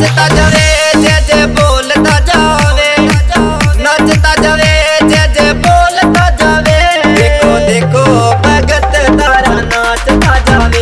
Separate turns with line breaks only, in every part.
नचता जावे जे जे बोलता जावे, नचता जावे जे जे बोलता जावे। देखो देखो भगत तारा नाचता जावे।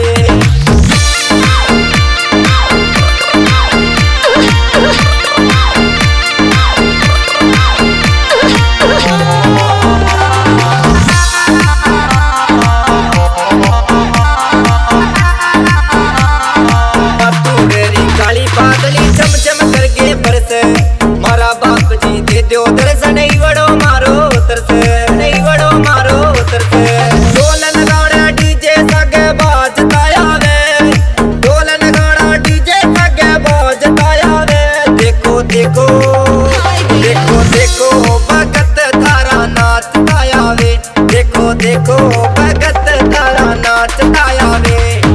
बादली चम चम करके बरसे, मारा बाप जी दे दो दर्शन, नहीं बड़ो मारो तरसे, नहीं बड़ो मारो तरसे। ढोल नगाड़ा डीजे सगे बाजता आवे, ढोल नगाड़ा डीजे सगे बाजता आवे। देखो देखो देखो देखो भगत तारा नाचता आवे, देखो देखो भगत तारा नाचता आवे।